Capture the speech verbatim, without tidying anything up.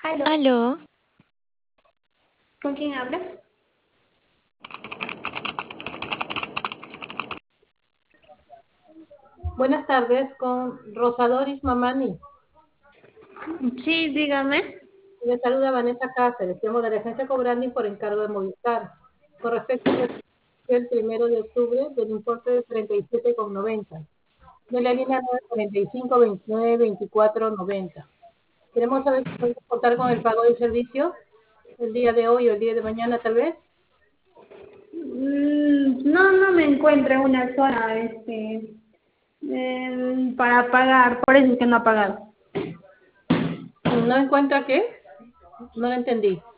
Aló, Aló, ¿con quién habla? Buenas tardes, con Rosadoris Mamani. Sí, dígame. Le saluda Vanessa Cáceres, llamo de la agencia Cobranding por encargo de Movistar. Con respecto al el primero de octubre del importe de treinta y siete con noventa, de la línea nueve cuarenta y cinco veintinueve veinticuatro noventa. Queremos saber si podemos contar con el pago del servicio el día de hoy o el día de mañana tal vez. Mm, no, no me encuentro en una zona este, em, para pagar, por eso es que no ha pagado. ¿No encuentra qué? No lo entendí.